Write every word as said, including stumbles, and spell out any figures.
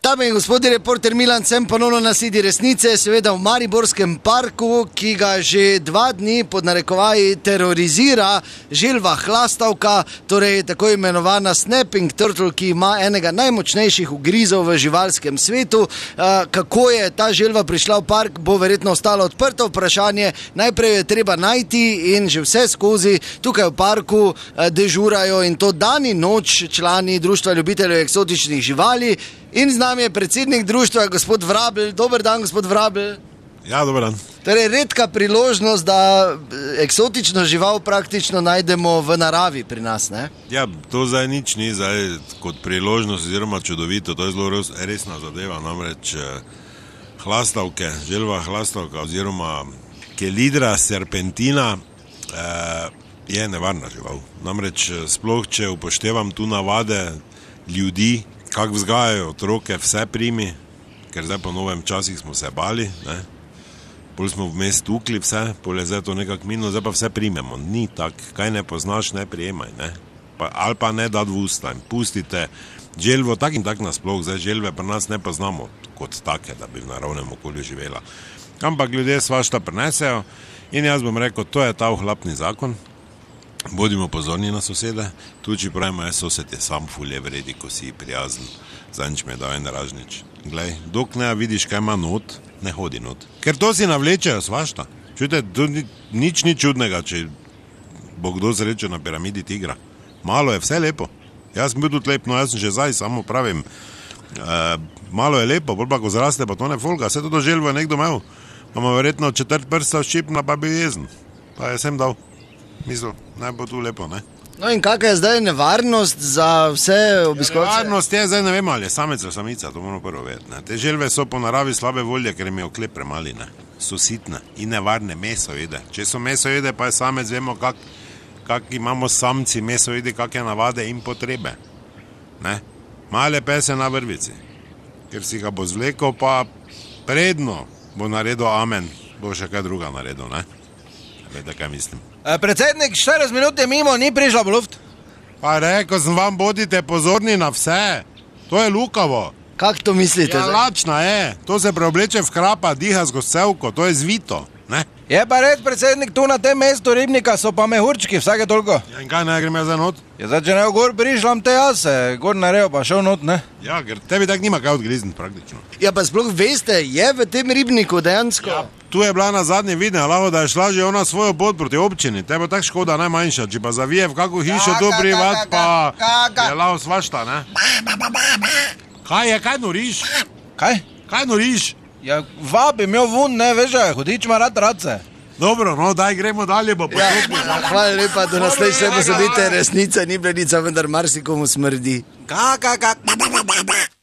Dame in gospodi, reporter Milan, sem ponovno na sedi resnice, seveda v Mariborskem parku, ki ga že dva dni pod narekovaji terorizira želva hlastavka, torej tako imenovana snapping turtle, ki ima enega najmočnejših ugrizov v živalskem svetu. Kako je ta želva prišla v park, bo verjetno ostalo odprto vprašanje. Najprej je treba najti in že vse skozi tukaj v parku dežurajo, in to dan in noč, člani Društva ljubiteljev eksotičnih živali. In z nami je predsednik društva, gospod Vrabel. Dober dan, gospod Vrabel. Ja, dober dan. Torej, redka priložnost, da eksotično žival praktično najdemo v naravi pri nas, ne? Ja, to zdaj nič ni zdaj kot priložnost oziroma čudovito, to je zelo resna zadeva, namreč hlastavke, želva hlastavka oziroma Kelidra serpentina eh, je nevarna žival. Namreč sploh, če upoštevam tu navade ljudi, kako vzgajajo otroke, vse primi, ker zdaj po novem časih smo se bali, ne? Bolj smo vmes tukli vse, bolj je zdaj to nekako minilo, zdaj pa vse primemo. Ni tak, kaj ne poznaš, ne prijemaj, ne? Pa, ali pa ne dati v usta in pustite želvo, tak in tak nasploh, zdaj želve pri nas ne poznamo kot take, da bi v naravnem okolju živela. Ampak ljudje svašta prinesejo in jaz bom rekel, to je ta ohlapni zakon. Bodimo pozorni na sosede, tudi če pravimo, je sosed je sam fulje vredi, ko si prijazen, zanjič me dal en ražnič. Glej, dok ne vidiš, kaj ima not, ne hodi not. Ker to si navlečejo svašta. Čujte, ni, nič ni čudnega, če bo kdo srečo na piramidi tigra. Malo je vse lepo. Jaz sem bil tudi lep, no jaz sem že zdaj, samo pravim, e, malo je lepo, bolj pa ko zraste, pa to ne folga, vse to želvo je nekdo imel. Pa ima verjetno četrt prsta ščipna, pa bi jezen. Pa je sem dal. Misl, naj bo tu lepo, ne? No in kakva je zdaj nevarnost za vse obiskovalce? Ja, nevarnost je, zdaj ne vem, ali je samec ali samica, to moramo prvo vedeti, ne? Te želve so po naravi slabe volje, ker jim je oklep premali, ne? So sitne in nevarne, meso jede. Če so meso jede, pa je samec, vemo, kak, kak imamo samci, meso jede, kakšne navade in potrebe, ne? Male pese na vrvici, ker si ga bo zvlekel, pa predno bo naredil amen, bo še kaj druga naredil, ne? Vede, kaj mislim. Predsednik, štirideset minut je mimo, ni prišla v luft. Pa rekel sem vam, bodite pozorni na vse. To je lukavo. Kako to mislite? Ja, lačna je. To se preobleče v krapa, diha skozi cevko, to je zvito, ne? Je pa red, predsednik, tu na tem mestu ribnika so pa mehurčki, vsake toliko. Ja, in kaj naj grem jaz za not? Ja, zdaj, če ne v gor prišlam te jaz, gor narejo pa šel not, ne? Ja, ker tebi tak nima kaj odgrizniti praktično. Ja, pa sploh veste, je v tem ribniku dejansko. Ja, tu je bila na zadnji videa, lahko da je šla že ona svojo pot proti občini, te bo tak škoda najmanjša, če pa zavije v kakvo hišo tu privat, pa je lahko svašta, ne? Kaj je, kaj noriš? Kaj? Kaj noriš? Ja, vabim jo vun, ne, veš, hudič ima rad radce. Dobro, no, daj gremo dalje, bo ja, hvala lepa, do naslednje pozabite, resnica ni blenica, vendar marsikomu smrdi. Kak, kak, kak.